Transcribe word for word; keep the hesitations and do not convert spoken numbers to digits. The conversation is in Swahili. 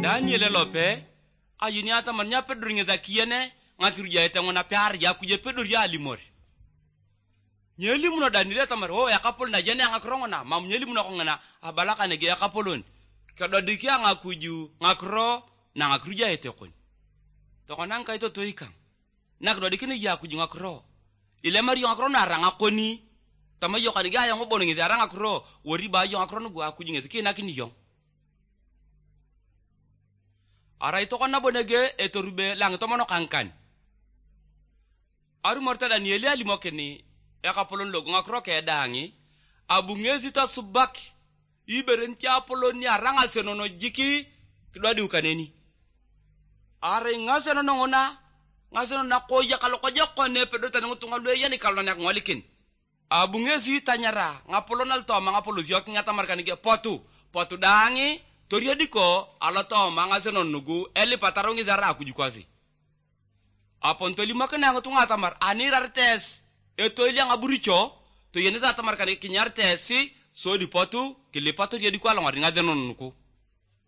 Daniel lope ayini ata man nya pedro nge zakiyene ngakiru jaete ngona par ya kuje pedro ya limore nyeli muno Daniel tamar ho ya kapol na jene ngakrongo na mam nyeli muno ngana abalaka ne ge ya kapolon kedo dikia ngakuju ngakro na ngakiru jaete kon to konan kai to toika nak do dikini ya kuju ngakro ile mari ngakro na ranga koni tama yo kan ga ya ngobono ngi ranga ngakro wori ba yo ngakro no gwa kuju ngi kina kini yo aray to konna bonege etorube lang to mono kankan aru morta Daniel ali mokeni e kapolon logo ngakro ke dangi abu ngezi ta subak iberen ti apolon ni aranga senono jiki kidwa di ukaneni are ngaseno ngona ngaseno na koja kalo koja kone pedo tan ngutunga lwe yani kalo nak ngolikin abu ngezi tanyara ngapolonal to mangapolo ziok ngata markani ge potu potu dangi toria diko ala to manga seno nugu eli patarongi zara ku jukwasi apon to lima kana ngatunga tamar ani rartes e to ili ngaburicho to yene za tamar kan kinyar tesi so di potu kile patu dia diko ala ngari ngadenon nuku